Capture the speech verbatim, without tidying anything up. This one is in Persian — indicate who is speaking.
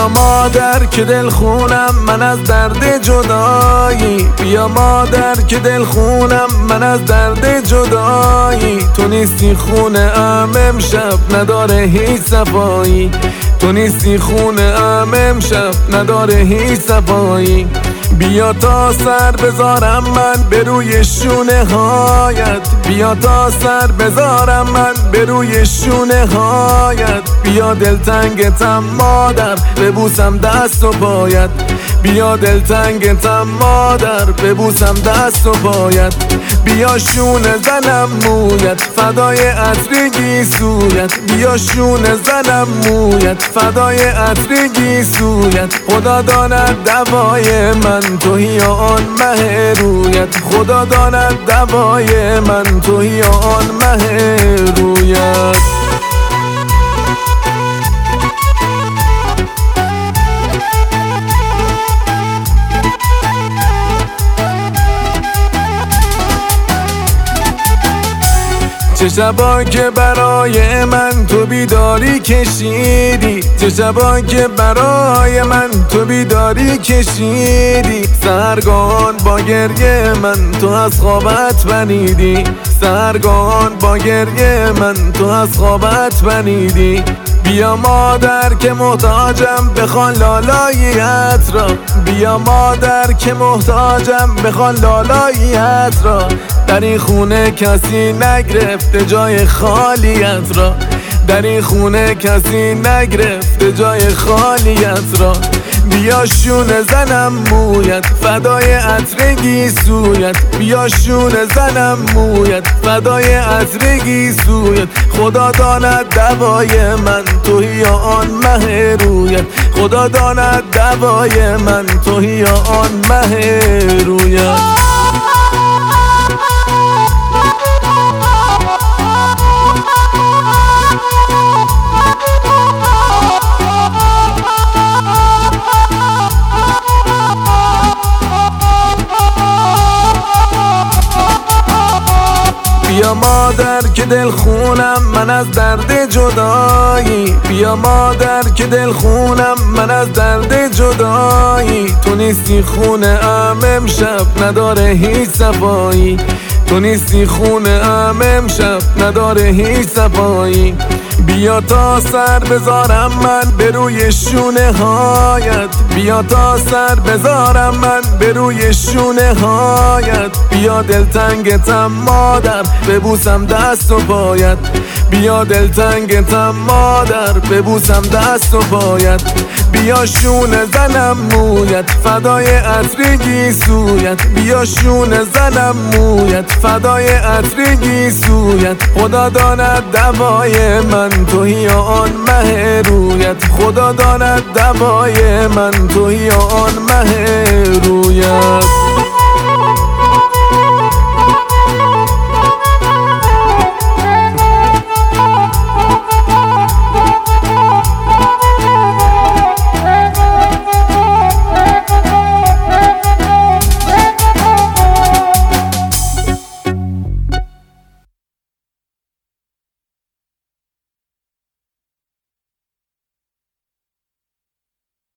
Speaker 1: بیا مادر که دل خونم من از درد جدایی، بیا مادر که دل خونم من از درد جدایی. تو نیستی خونه ام امشب نداره هیچ صفایی، تو نیستی خونه ام امشب نداره هیچ صفایی. بیا تا سر بذارم من به روی شونه هایت، بیا تا سر بذارم من به روی شونه هایت. بیا دلتنگتم مادر ببوسم دست و پایت، بیا دلتنگتم مادر ببوسم دست و پایت. بیا شونه زنم مویت فدای عطر گیسویت، بیا شونه زنم مویت فدای عطر گیسویت. خدا داند دوای من توهی آن مه رویت، خدا داند دوای من توهی آن مه رویت. چه شبا که برای من تو بیداری کشیدی، چه شبا که برای من تو بیداری کشیدی. سرگان با گریه من تو از خوابت بنیدی، سرگان با گریه من تو از خوابت بنیدی. بیا مادر که محتاجم بخوان لالاییت را، بیا مادر که محتاجم بخوان لالاییت را. در این خونه کسی نگرفته جای خالیت را، در این خونه کسی نگرفته جای خالیت را. بیا شونه زنم مویت فدای عطر گیسویت، بیا شونه زنم مویت فدای عطر گیسویت. خدا داند دوای من توهی آن مه رویت، خدا داند دوای من توهی آن مه رویت. بیا مادر که دل خونم من از درد جدایی، بیا مادر که دل خونم من از درد جدایی. تو نیستی خونه ام امشب نداره هیچ صفایی، تو نیستی خونه ام امشب نداره هیچ صفایی. بیا تا سر بذارم من به روی شونه هایت، بیا تا سر بذارم من به روی شونه هایت. بیا دلتنگتم مادر ببوسم دست و پایت، بیا دلتنگتم مادر ببوسم دست و پایت. بیا شونه زنم مویت فدای عطر گیسویت، بیا شونه زنم مویت فدای عطر گیسویت. خدا داند دوای من توهی آن مه رویت، خدا داند دوای من توهی آن مه رویت.